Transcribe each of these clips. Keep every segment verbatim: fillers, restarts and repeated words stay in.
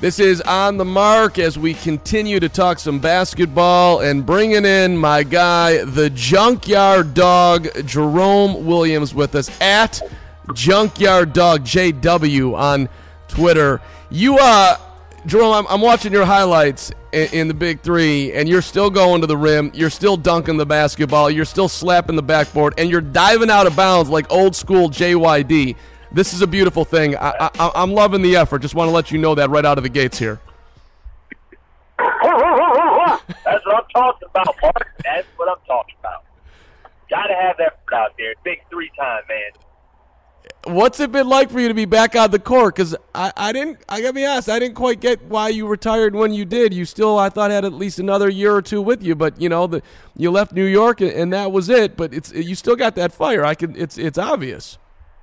This is On the Mark as we continue to talk some basketball and bringing in my guy, the Junkyard Dog, Jerome Williams, with us at Junkyard Dog J W on Twitter. You, uh, Jerome, I'm, I'm watching your highlights in, in the Big Three, and you're still going to the rim. You're still dunking the basketball. You're still slapping the backboard, and you're diving out of bounds like old school J Y D. This is a beautiful thing. I, I, I'm loving the effort. Just want to let you know that right out of the gates here. That's what I'm talking about, Mark. That's what I'm talking about. Got to have that out there. Big three time, man. What's it been like for you to be back on the court? Because I, I didn't, I gotta be honest, I didn't quite get why you retired when you did. You still, I thought, had at least another year or two with you. But you know, the you left New York and, and that was it. But it's you still got that fire. I can, it's it's obvious.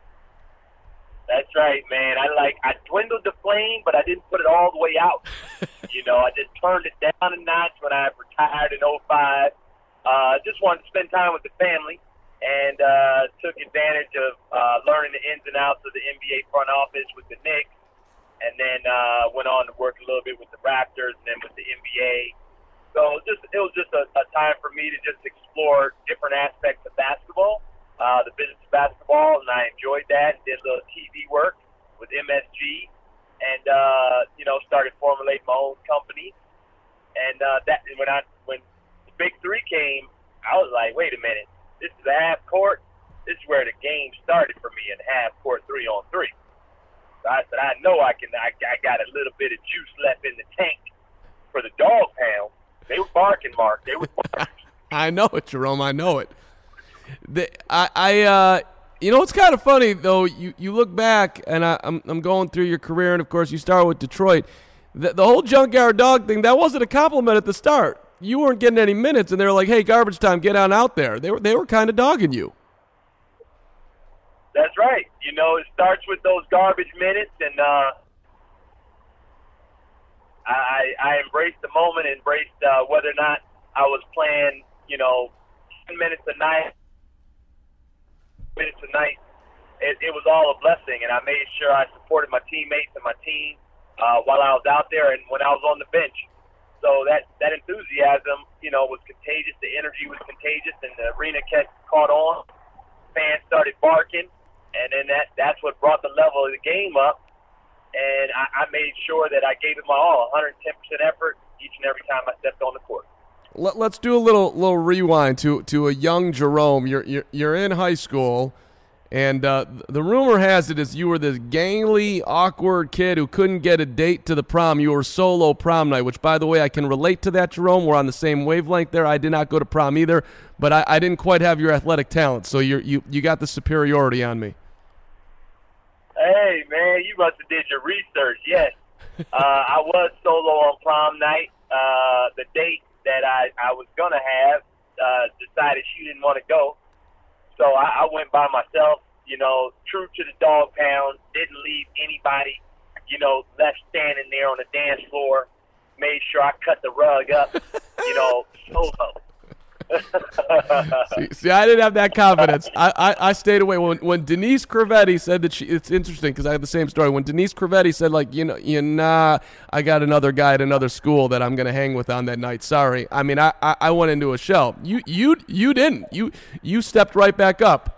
That's right, man. I like I dwindled the flame, but I didn't put it all the way out. You know, I just turned it down a notch when I retired in oh five. Uh, just wanted to spend time with the family and uh, took advantage of uh, learning the ins and outs of the N B A front office with the Knicks, and then uh, went on to work a little bit with the Raptors and then with the N B A. So just it was just a, a time for me to just explore different aspects of basketball. Uh, the business of basketball, and I enjoyed that. Did a little T V work with M S G, and uh, you know, started formulating my own company. And uh, that when I when the Big Three came, I was like, wait a minute, this is a half court. This is where the game started for me in half court, three on three. So I said, I know I can. I, I got a little bit of juice left in the tank for the dog pound. They were barking, Mark. They were barking. I know it, Jerome. I know it. The, I, I uh, you know, it's kind of funny though. You, you look back, and I, I'm I'm going through your career, and of course, you start with Detroit. The, the whole Junkyard Dog thing, that wasn't a compliment at the start. You weren't getting any minutes, and they were like, "Hey, garbage time, get on out there." They were they were kind of dogging you. That's right. You know, it starts with those garbage minutes, and uh, I I embraced the moment, embraced uh, whether or not I was playing, you know, ten minutes a night. minutes a night, it, it was all a blessing, and I made sure I supported my teammates and my team uh, while I was out there and when I was on the bench. So that, that enthusiasm, you know, was contagious. The energy was contagious, and the arena kept, caught on. Fans started barking, and then that, that's what brought the level of the game up. And I, I made sure that I gave it my all, one hundred ten percent effort each and every time I stepped on the court. Let's do a little little rewind to to a young Jerome. You're you're, you're in high school, and uh, the rumor has it is you were this gangly, awkward kid who couldn't get a date to the prom. You were solo prom night, which, by the way, I can relate to that, Jerome. We're on the same wavelength there. I did not go to prom either, but I, I didn't quite have your athletic talent, so you you you got the superiority on me. Hey, man, you must have did your research. Yes, uh, I was solo on prom night. Uh, the date that I, I was going to have uh, decided she didn't want to go. So I, I went by myself, you know, true to the dog pound, didn't leave anybody, you know, left standing there on the dance floor, made sure I cut the rug up, you know, solo. see, see, I didn't have that confidence. I, I, I stayed away. When when Denise Cravetti said that she, it's interesting because I have the same story. When Denise Cravetti said, like, you know, you nah, I got another guy at another school that I'm gonna hang with on that night. Sorry. I mean, I, I, I went into a shell. You you you didn't. You you stepped right back up.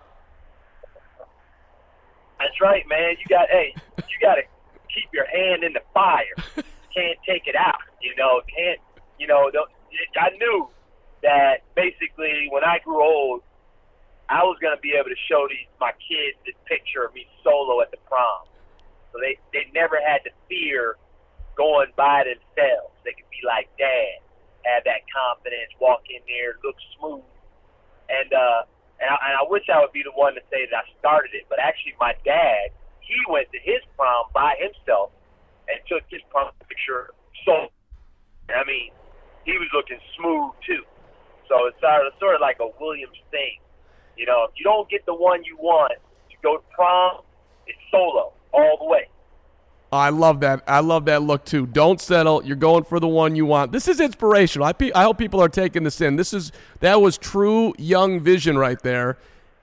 That's right, man. You got hey, you got to keep your hand in the fire. Can't take it out. You know, can't. You know, don't, I knew that basically when I grew old, I was going to be able to show these my kids this picture of me solo at the prom. So they, they never had to fear going by themselves. They could be like, Dad, have that confidence, walk in there, look smooth. And, uh, and, I, and I wish I would be the one to say that I started it, but actually my dad, he went to his prom by himself and took his prom picture solo. I mean, he was looking smooth too. So it's sort of, sort of like a Williams thing. You know, if you don't get the one you want to go to prom, it's solo all the way. I love that. I love that look, too. Don't settle. You're going for the one you want. This is inspirational. I, pe- I hope people are taking this in. This is That was true young vision right there.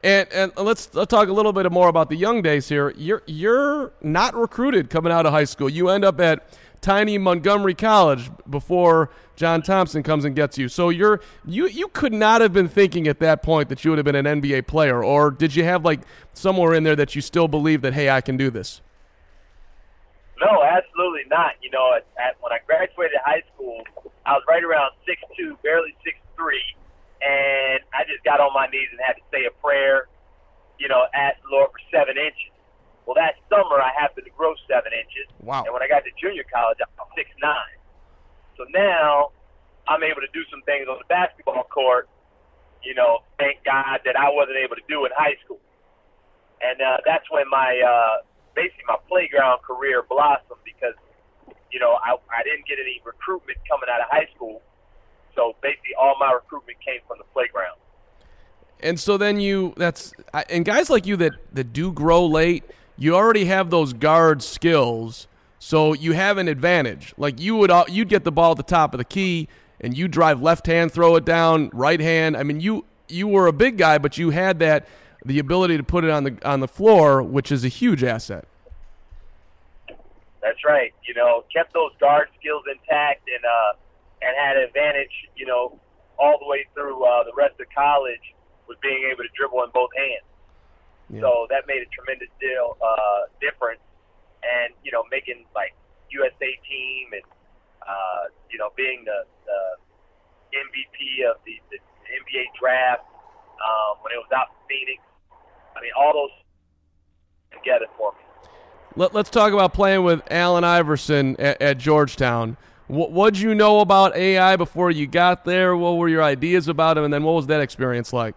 And and let's, let's talk a little bit more about the young days here. You're you're not recruited coming out of high school. You end up at tiny Montgomery College before John Thompson comes and gets you. So you're you you could not have been thinking at that point that you would have been an N B A player, or did you have like somewhere in there that you still believe that, hey, I can do this? No, absolutely not. You know, at, at, when I graduated high school, I was right around six two, barely six three, and I just got on my knees and had to say a prayer, you know, ask the Lord for seven inches. Well, that summer I happened to grow seven inches. Wow. And when I got to junior college, I was six nine. So now I'm able to do some things on the basketball court, you know, thank God that I wasn't able to do in high school. And uh, that's when my uh, basically my playground career blossomed because, you know, I, I didn't get any recruitment coming out of high school. So basically all my recruitment came from the playground. And so then you, that's, and guys like you that, that do grow late, you already have those guard skills, so you have an advantage. Like you would, you'd get the ball at the top of the key, and you drive left hand, throw it down, right hand. I mean, you you were a big guy, but you had that the ability to put it on the on the floor, which is a huge asset. That's right. You know, kept those guard skills intact, and uh, and had an advantage. You know, all the way through uh, the rest of college was being able to dribble in both hands. Yeah. So that made a tremendous deal uh, difference, and you know, making like U S A team, and uh, you know, being the, the M V P of the, the N B A draft um, when it was out in Phoenix. I mean, all those together for me. Let, let's talk about playing with Allen Iverson at, at Georgetown. What what'd you know about A I before you got there? What were your ideas about him, and then what was that experience like?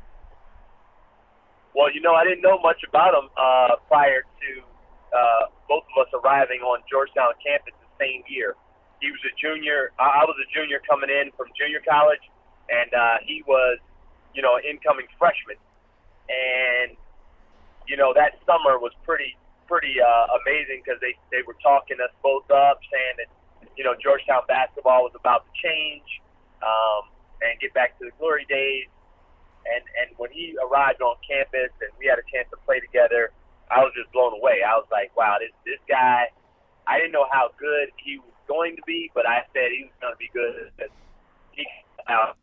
Well, you know, I didn't know much about him uh, prior to uh, both of us arriving on Georgetown campus the same year. He was a junior. I was a junior coming in from junior college, and uh, he was, you know, an incoming freshman. And, you know, that summer was pretty pretty uh, amazing because they, they were talking us both up, saying that, you know, Georgetown basketball was about to change um, and get back to the glory days. And and when he arrived on campus and we had a chance to play together, I was just blown away. I was like, wow, this this guy, I didn't know how good he was going to be, but I said he was going to be good. He, uh,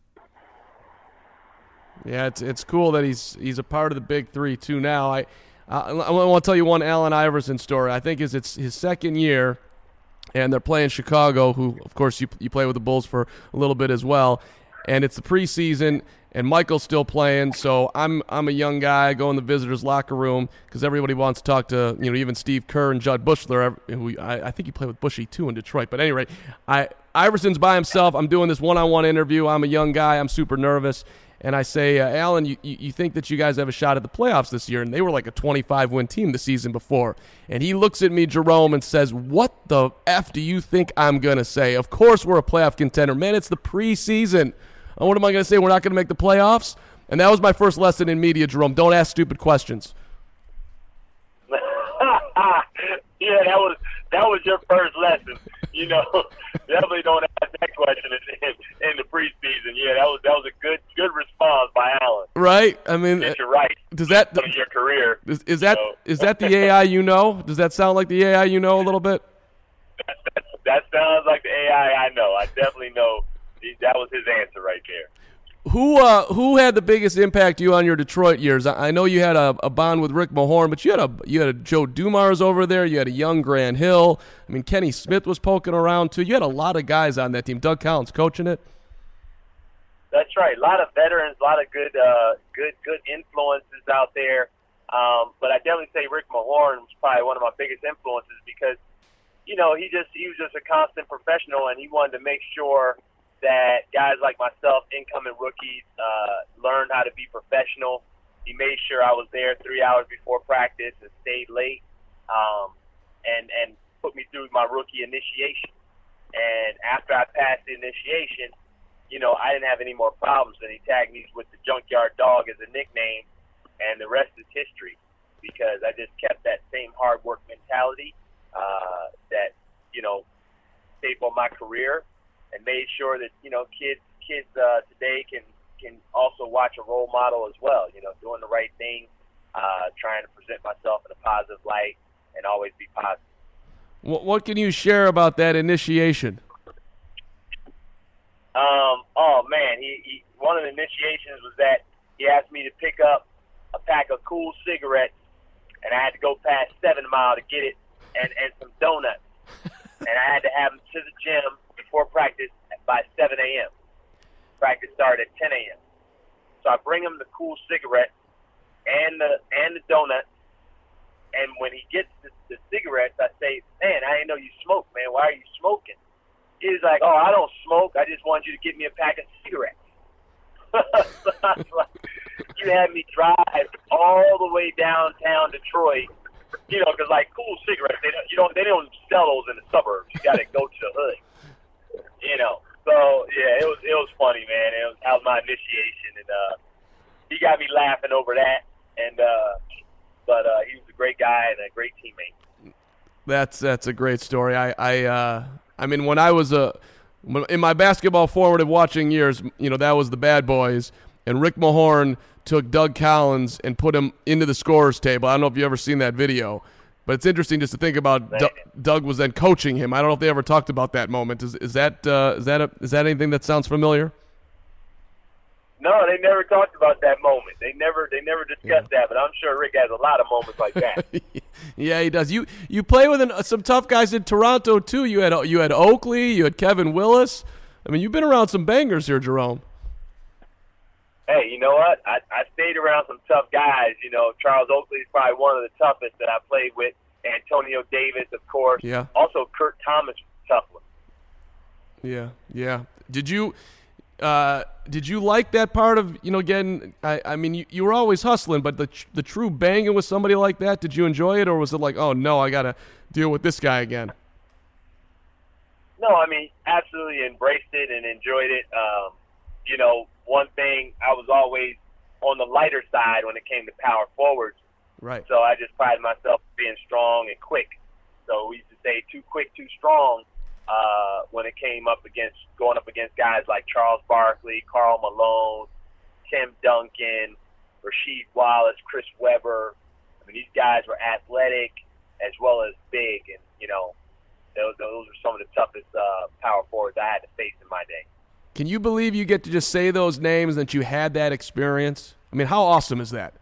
yeah, it's it's cool that he's he's a part of the Big Three too now. I uh, I want to tell you one Allen Iverson story. I think is it's his second year, and they're playing Chicago, who of course you you play with the Bulls for a little bit as well, and it's the preseason. And Michael's still playing, so I'm I'm a young guy. I go in the visitors' locker room because everybody wants to talk to, you know, even Steve Kerr and Judd Bushler, who I, I think he played with Bushy too in Detroit. But anyway, I Iverson's by himself. I'm doing this one-on-one interview. I'm a young guy. I'm super nervous, and I say, uh, Allen, you, you think that you guys have a shot at the playoffs this year? And they were like a twenty-five win team the season before. And he looks at me, Jerome, and says, "What the f do you think I'm gonna say? Of course we're a playoff contender, man. It's the preseason." And what am I going to say? We're not going to make the playoffs? And that was my first lesson in media, Jerome. Don't ask stupid questions. Yeah, that was that was your first lesson. You know, definitely don't ask that question in, in, in the preseason. Yeah, that was that was a good good response by Allen. Right? I mean, yes, you're right. Does that in your career? Is, is that so. is that the A I you know? Does that sound like the A I you know a little bit? That, that, that sounds like the A I I know. I definitely know. That was his answer right there. Who uh, who had the biggest impact you on your Detroit years? I, I know you had a, a bond with Rick Mahorn, but you had a you had a Joe Dumars over there. You had a young Grant Hill. I mean, Kenny Smith was poking around too. You had a lot of guys on that team. Doug Collins coaching it. That's right. A lot of veterans, a lot of good uh, good good influences out there. Um, but I definitely say Rick Mahorn was probably one of my biggest influences because, you know, he just he was just a constant professional, and he wanted to make sure that guys like myself, incoming rookies, uh, learned how to be professional. He made sure I was there three hours before practice and stayed late, um, and and put me through my rookie initiation. And after I passed the initiation, you know, I didn't have any more problems. And he tagged me with the Junkyard Dog as a nickname, and the rest is history because I just kept that same hard work mentality uh, that, you know, stayed on my career. And made sure that, you know, kids kids uh, today can can also watch a role model as well. You know, doing the right thing, uh, trying to present myself in a positive light, and always be positive. What, what can you share about that initiation? Um, oh man, he, he one of the initiations was that he asked me to pick up a pack of Cool cigarettes, and I had to go past Seven Mile to get it, and, and some donuts. And I had to have them to the gym before practice by seven a.m. Practice started at ten a.m. So I bring him the Cool cigarettes and the and the donuts. And when he gets the, the cigarettes, I say, "Man, I didn't know you smoke, man. Why are you smoking?" He's like, "Oh, I don't smoke. I just want you to give me a pack of cigarettes." So I was like, you had me drive all the way downtown Detroit, you know, because like Cool cigarettes, they don't, you don't, they don't sell those in the suburbs. You got to go to the hood, you know. So yeah, it was it was funny, man. It was, that was my initiation, and uh, he got me laughing over that. And uh, but uh, he was a great guy and a great teammate. That's that's a great story. I I uh, I mean, when I was a in my basketball formative watching years, you know, that was the Bad Boys, and Rick Mahorn took Doug Collins and put him into the scorer's table. I don't know if you ever seen that video, but it's interesting just to think about D- Doug was then coaching him. I don't know if they ever talked about that moment. Is is that uh, is that a, is that anything that sounds familiar? No, they never talked about that moment. They never they never discussed yeah. that, but I'm sure Rick has a lot of moments like that. Yeah, he does. You you play with an, some tough guys in Toronto too. You had you had Oakley, you had Kevin Willis. I mean, you've been around some bangers here, Jerome. Hey, you know what? I, I stayed around some tough guys. You know, Charles Oakley is probably one of the toughest that I played with. Antonio Davis, of course. Yeah. Also, Kurt Thomas, tough one. Yeah, yeah. Did you uh, did you like that part of, you know, getting, I, I mean, you, you were always hustling, but the the true banging with somebody like that, did you enjoy it, or was it like, oh, no, I got to deal with this guy again? No, I mean, absolutely embraced it and enjoyed it. Um, you know, one thing, I was always on the lighter side when it came to power forwards. Right. So I just prided myself being strong and quick. So we used to say too quick, too strong uh, when it came up against, going up against guys like Charles Barkley, Karl Malone, Tim Duncan, Rasheed Wallace, Chris Webber. I mean, these guys were athletic as well as big, and, you know, those, those were some of the toughest uh, power forwards I had to face in my day. Can you believe you get to just say those names and that you had that experience? I mean, how awesome is that?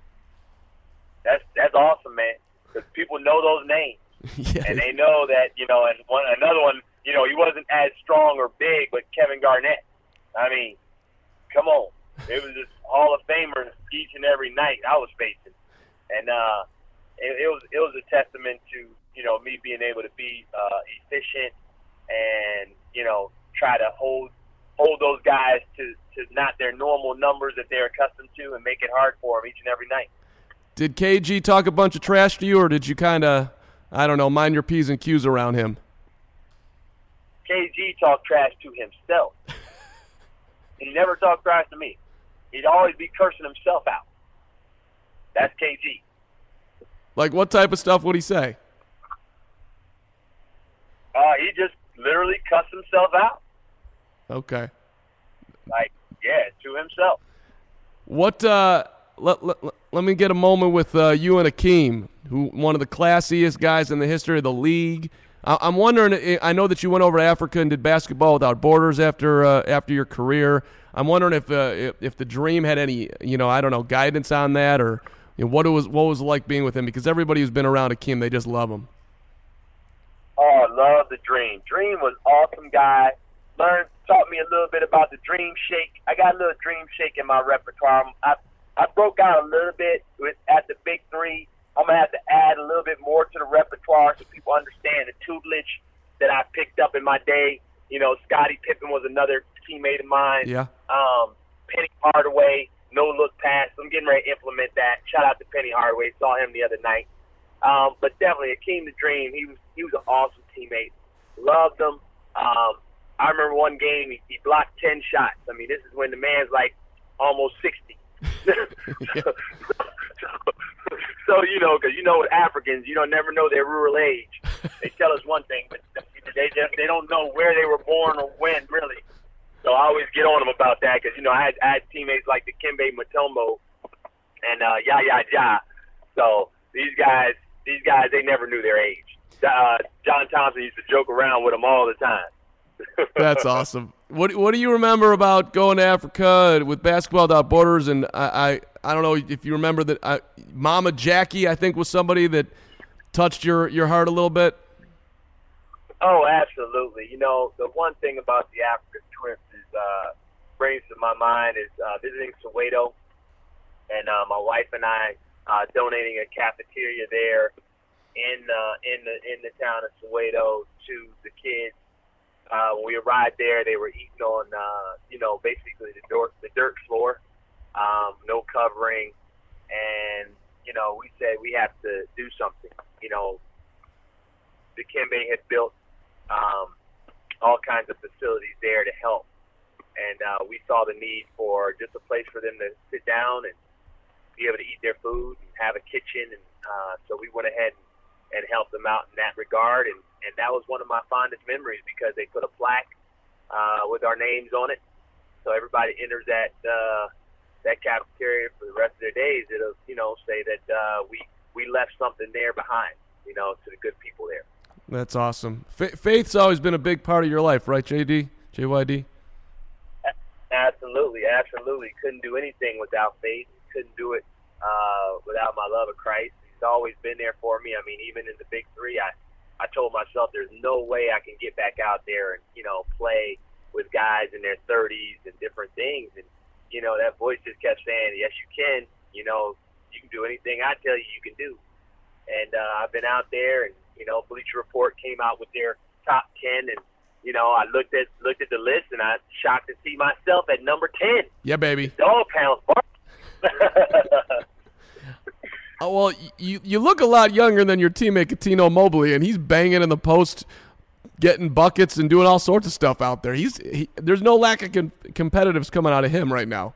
That's that's awesome, man. Because people know those names, yeah. And they know that, you know. And one another one, you know, he wasn't as strong or big, but Kevin Garnett. I mean, come on, it was just Hall of Famers each and every night I was facing, and uh, it, it was it was a testament to, you know, me being able to be uh, efficient and, you know, try to hold. hold those guys to, to not their normal numbers that they're accustomed to and make it hard for them each and every night. Did K G talk a bunch of trash to you, or did you kind of, I don't know, mind your P's and Q's around him? K G talked trash to himself. He never talked trash to me. He'd always be cursing himself out. That's K G. Like, what type of stuff would he say? Uh, he just literally cussed himself out. Okay. Like, yeah, to himself. What, uh, let, let, let me get a moment with uh, you and Akeem, who one of the classiest guys in the history of the league. I, I'm wondering, I know that you went over to Africa and did Basketball Without Borders after uh, after your career. I'm wondering if, uh, if if the Dream had any, you know, I don't know, guidance on that, or, you know, what it was what was it like being with him, because everybody who's been around Akeem, they just love him. Oh, I love the Dream. Dream was an awesome guy. Learned, taught me a little bit about the Dream Shake. I got a little Dream Shake in my repertoire. I I broke out a little bit with at the Big Three. I'm gonna have to add a little bit more to the repertoire so people understand the tutelage that I picked up in my day. You know, Scottie Pippen was another teammate of mine. Yeah. Um, Penny Hardaway, no look pass. I'm getting ready to implement that. Shout out to Penny Hardaway. Saw him the other night. Um, but definitely, Akeem the Dream. He was he was an awesome teammate. Loved him. Um, I remember one game he, he blocked ten shots. I mean, this is when the man's like almost sixty. so, so, you know, because you know with Africans, you don't never know their rural age. They tell us one thing, but they just they don't know where they were born or when, really. So So I always get on them about that because, you know, I had, I had teammates like the Dikembe Mutombo and uh, Yaya Ja. So these guys, these guys, they never knew their age. Uh, John Thompson used to joke around with them all the time. That's awesome. What What do you remember about going to Africa with Basketball Without Borders? And I, I, I don't know if you remember that I, Mama Jackie, I think, was somebody that touched your, your heart a little bit. Oh, absolutely. You know, the one thing about the African trips is uh, brings to my mind is uh, visiting Soweto, and uh, my wife and I uh, donating a cafeteria there in uh, in the in the town of Soweto to the kids. Uh, when we arrived there, they were eating on uh, you know basically the dirt the dirt floor, um, no covering, and you know we said we have to do something. You know, Dikembe had built um, all kinds of facilities there to help, and uh, we saw the need for just a place for them to sit down and be able to eat their food and have a kitchen, and uh, so we went ahead and and help them out in that regard. And, and that was one of my fondest memories because they put a plaque uh, with our names on it. So everybody enters that uh, that cafeteria for the rest of their days. It'll, you know, say that uh, we, we left something there behind, you know, to the good people there. That's awesome. Fa- faith's always been a big part of your life, right, J D? J Y D? Absolutely, absolutely. Couldn't do anything without faith. Couldn't do it uh, without my love of Christ. He's always been there for me. I mean, even in the Big Three, I, I told myself there's no way I can get back out there and, you know, play with guys in their thirties and different things. And, you know, that voice just kept saying, yes, you can. You know, you can do anything I tell you you can do. And uh, I've been out there, and, you know, Bleacher Report came out with their top ten, and, you know, I looked at looked at the list, and I was shocked to see myself at number ten. Yeah, baby. Dog pounds. Oh, well, you you look a lot younger than your teammate Cuttino Mobley, and he's banging in the post, getting buckets and doing all sorts of stuff out there. He's he, there's no lack of com- competitives coming out of him right now.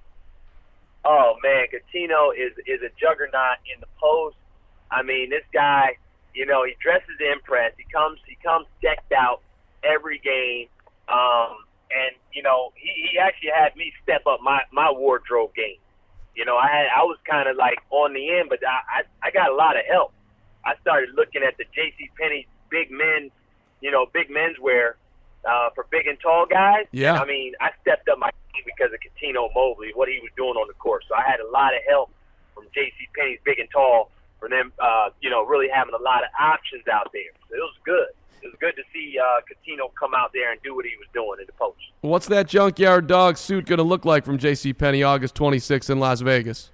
Oh man, Cuttino is is a juggernaut in the post. I mean, this guy, you know, he dresses to impress. He comes he comes decked out every game, um, and you know, he, he actually had me step up my my wardrobe game. You know, I had, I was kind of like on the end, but I, I I got a lot of help. I started looking at the JCPenney big men, you know, big menswear uh, for big and tall guys. Yeah. I mean, I stepped up my game because of Cuttino Mobley, what he was doing on the court. So I had a lot of help from JCPenney's big and tall for them, uh, you know, really having a lot of options out there. So it was good. It was good to see uh, Cuttino come out there and do what he was doing in the post. What's that Junkyard Dog suit going to look like from JCPenney August twenty-sixth in Las Vegas?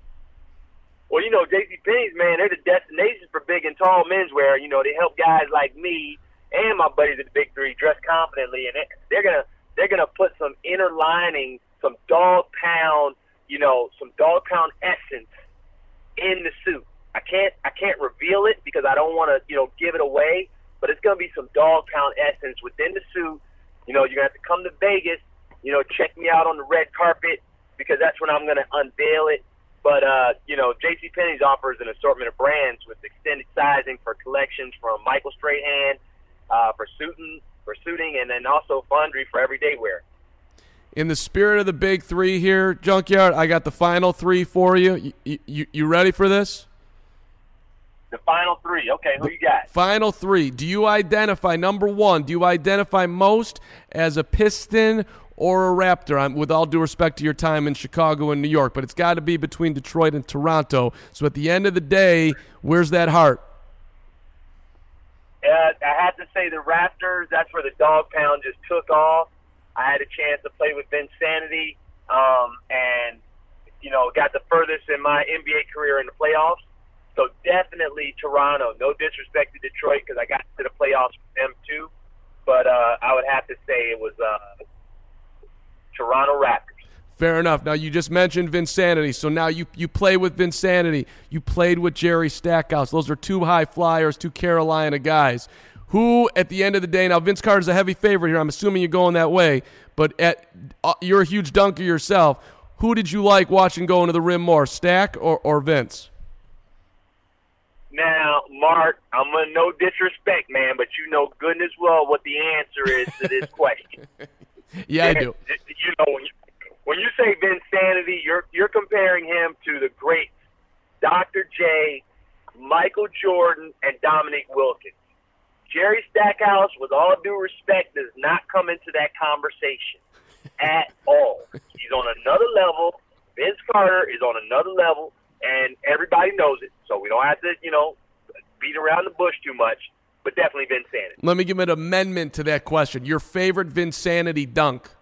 Well, you know, JCPenney's, man, they're the destination for big and tall menswear. You know, they help guys like me and my buddies at the Big Three dress confidently, and they're gonna they're gonna put some inner lining, some dog pound, you know, some dog pound essence in the suit. I can't I can't reveal it because I don't want to, you know, give it away. But it's going to be some dog pound essence within the suit. You know, you're going to have to come to Vegas, you know, check me out on the red carpet because that's when I'm going to unveil it. But, uh, you know, JCPenney's offers an assortment of brands with extended sizing for collections from Michael Strahan uh, for suiting, for suiting, and then also Foundry for everyday wear. In the spirit of the Big Three here, Junkyard, I got the final three for you. You, you, you ready for this? The final three. Okay, who you got? Final three. Do you identify, number one, do you identify most as a Piston or a Raptor? I'm, with all due respect to your time in Chicago and New York, but it's got to be between Detroit and Toronto. So at the end of the day, where's that heart? Uh, I have to say the Raptors. That's where the dog pound just took off. I had a chance to play with Vinsanity um, and, you know, got the furthest in my N B A career in the playoffs. So definitely Toronto. No disrespect to Detroit because I got to the playoffs with them too. But uh, I would have to say it was uh, Toronto Raptors. Fair enough. Now, you just mentioned Vinsanity. So now you, you play with Vinsanity. You played with Jerry Stackhouse. Those are two high flyers, two Carolina guys. Who, at the end of the day, now Vince Carter's a heavy favorite here. I'm assuming you're going that way. But at uh, you're a huge dunker yourself. Who did you like watching going to the rim more, Stack or, or Vince? Now, Mark, I'm going to no disrespect, man, but you know goodness well what the answer is to this question. Yeah, I do. You know, when you, when you say Vinsanity, you're you're comparing him to the greats, Doctor J, Michael Jordan, and Dominique Wilkins. Jerry Stackhouse, with all due respect, does not come into that conversation at all. He's on another level. Vince Carter is on another level, and everybody knows it. So we don't have to, you know, beat around the bush too much, but definitely Vinsanity. Let me give an amendment to that question. Your favorite Vinsanity dunk?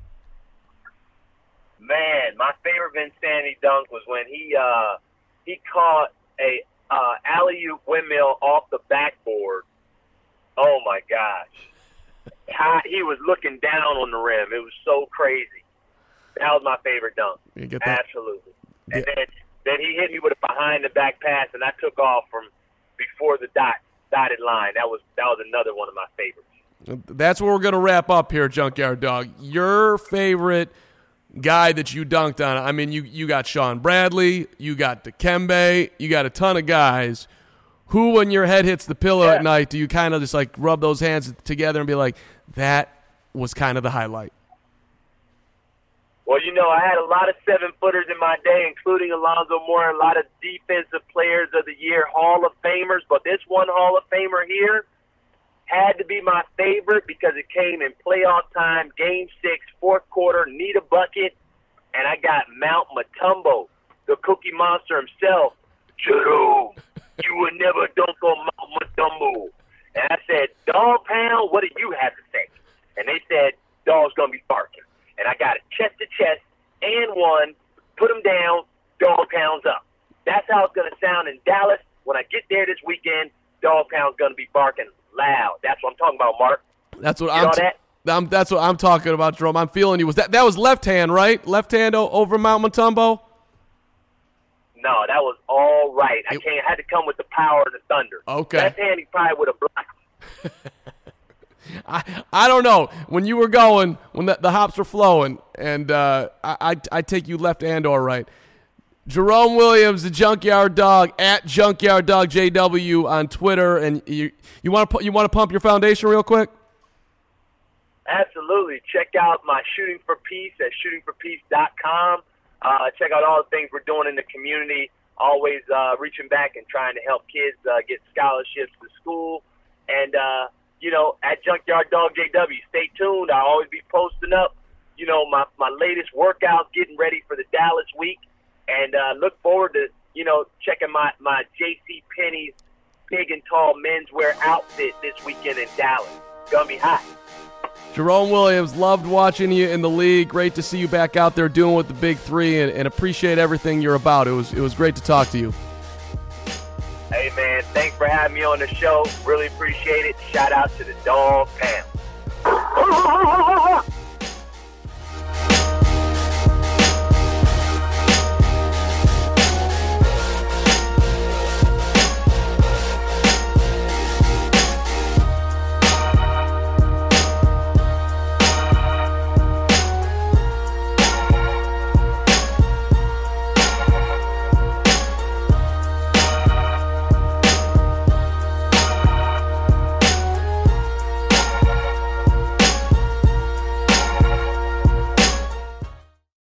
Man, my favorite Vinsanity dunk was when he uh, he caught a uh, alley-oop windmill off the backboard. Oh, my gosh. He was looking down on the rim. It was so crazy. That was my favorite dunk. You get that? Absolutely. And then, then he hit me with a behind-the-back pass, and I took off from before the dot dotted line. That was that was another one of my favorites. That's where we're going to wrap up here, Junkyard Dog. Your favorite guy that you dunked on. I mean, you, you got Sean Bradley, you got Dikembe, you got a ton of guys. Who, when your head hits the pillow yeah. at night, do you kind of just like rub those hands together and be like, that was kind of the highlight? Well, you know, I had a lot of seven-footers in my day, including Alonzo Moore, a lot of defensive players of the year, Hall of Famers. But this one Hall of Famer here had to be my favorite because it came in playoff time, game six, fourth quarter, need a bucket, and I got Mount Mutombo, the Cookie Monster himself. Jerome, you would never dunk on Mount Mutombo. And I said, Dog Pound, what do you have to say? And they said, Dog's going to be barking. And I got it chest to chest and one, put him down, Dog Pound's up. That's how it's going to sound in Dallas. When I get there this weekend, Dog Pound's going to be barking loud. That's what I'm talking about, Mark. That's what you I'm. know T- that? I'm. That's what I'm talking about, Jerome. I'm feeling you. Was that that was left hand, right? Left hand o- over Mount Mutombo? No, that was all right. I it, can't. I had to come with the power of the thunder. Okay. Left hand, he probably would have blocked. I I don't know. When you were going, when the, the hops were flowing, and uh, I, I I take you left and or right. Jerome Williams, the Junkyard Dog, at Junkyard Dog J W on Twitter, and you you want to you want to pump your foundation real quick? Absolutely. Check out my Shooting for Peace at shooting for peace dot com. Uh, check out all the things we're doing in the community. Always uh, reaching back and trying to help kids uh, get scholarships to school. And, uh, you know, at Junkyard Dog J W, stay tuned. I'll always be posting up, you know, my, my latest workouts, getting ready for the Dallas week. And uh, look forward to, you know, checking my, my J C Penney's big and tall menswear outfit this weekend in Dallas. It's going to be hot. Jerome Williams, loved watching you in the league. Great to see you back out there doing with the big three, and, and appreciate everything you're about. It was it was great to talk to you. Hey, man, thanks for having me on the show. Really appreciate it. Shout out to the Dog Pound.